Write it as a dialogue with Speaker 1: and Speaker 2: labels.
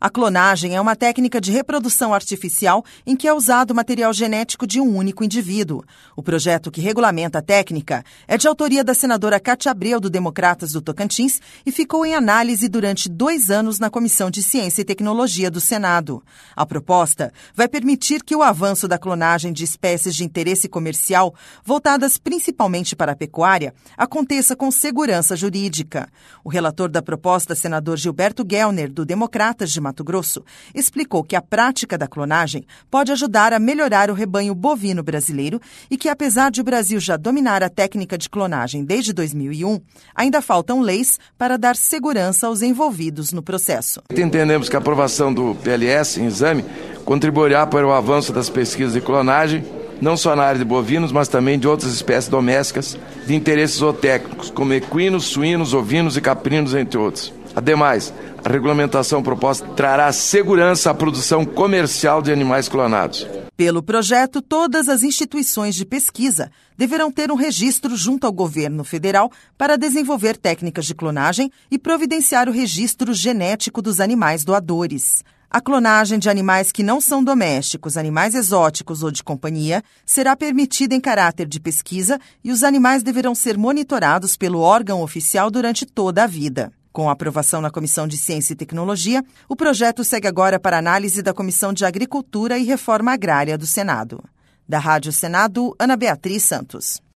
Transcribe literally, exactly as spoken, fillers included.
Speaker 1: A clonagem é uma técnica de reprodução artificial em que é usado o material genético de um único indivíduo. O projeto que regulamenta a técnica é de autoria da senadora Cátia Abreu, do Democratas do Tocantins, e ficou em análise durante dois anos na Comissão de Ciência e Tecnologia do Senado. A proposta vai permitir que o avanço da clonagem de espécies de interesse comercial, voltadas principalmente para a pecuária, aconteça com segurança jurídica. O relator da proposta, senador Gilberto Gellner, do Democratas de Mato Grosso, explicou que a prática da clonagem pode ajudar a melhorar o rebanho bovino brasileiro e que, apesar de o Brasil já dominar a técnica de clonagem desde dois mil e um, ainda faltam leis para dar segurança aos envolvidos no processo.
Speaker 2: Entendemos que a aprovação do P L S em exame contribuirá para o avanço das pesquisas de clonagem, não só na área de bovinos, mas também de outras espécies domésticas de interesses zootécnicos, como equinos, suínos, ovinos e caprinos, entre outros. Ademais, a regulamentação proposta trará segurança à produção comercial de animais clonados.
Speaker 1: Pelo projeto, todas as instituições de pesquisa deverão ter um registro junto ao governo federal para desenvolver técnicas de clonagem e providenciar o registro genético dos animais doadores. A clonagem de animais que não são domésticos, animais exóticos ou de companhia, será permitida em caráter de pesquisa e os animais deverão ser monitorados pelo órgão oficial durante toda a vida. Com a aprovação na Comissão de Ciência e Tecnologia, o projeto segue agora para análise da Comissão de Agricultura e Reforma Agrária do Senado. Da Rádio Senado, Ana Beatriz Santos.